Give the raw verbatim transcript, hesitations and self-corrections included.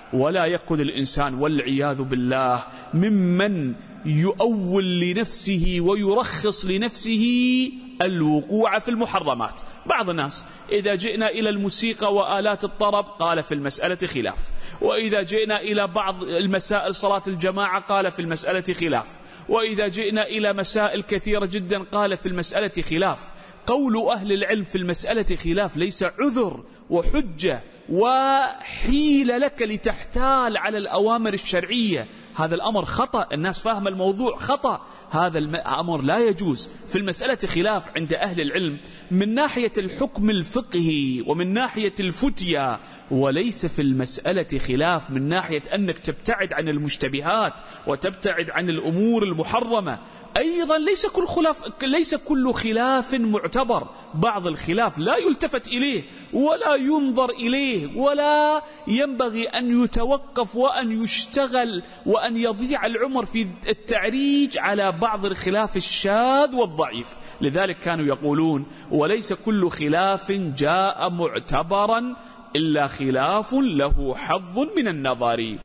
ولا يكون الإنسان والعياذ بالله ممن يؤول لنفسه ويرخص لنفسه الوقوع في المحرمات. بعض الناس إذا جئنا إلى الموسيقى وآلات الطرب قال في المسألة خلاف، وإذا جئنا إلى بعض المسائل صلاة الجماعة قال في المسألة خلاف، وإذا جئنا إلى مسائل كثيرة جدا قال في المسألة خلاف. قول أهل العلم في المسألة خلاف ليس عذر وحجة وحيل لك لتحتال على الأوامر الشرعية. هذا الأمر خطأ، الناس فاهم الموضوع خطأ، هذا الأمر لا يجوز. في المسألة خلاف عند أهل العلم من ناحية الحكم الفقهي ومن ناحية الفتية، وليس في المسألة خلاف من ناحية أنك تبتعد عن المشتبهات وتبتعد عن الأمور المحرمة. أيضا ليس كل خلاف ليس كل خلاف معتبر، بعض الخلاف لا يلتفت إليه ولا ينظر إليه ولا ينبغي أن يتوقف وأن يشتغل وأن يضيع العمر في التعريج على بعض الخلاف الشاذ والضعيف. لذلك كانوا يقولون وليس كل خلاف جاء معتبرا إلا خلاف له حظ من النظر.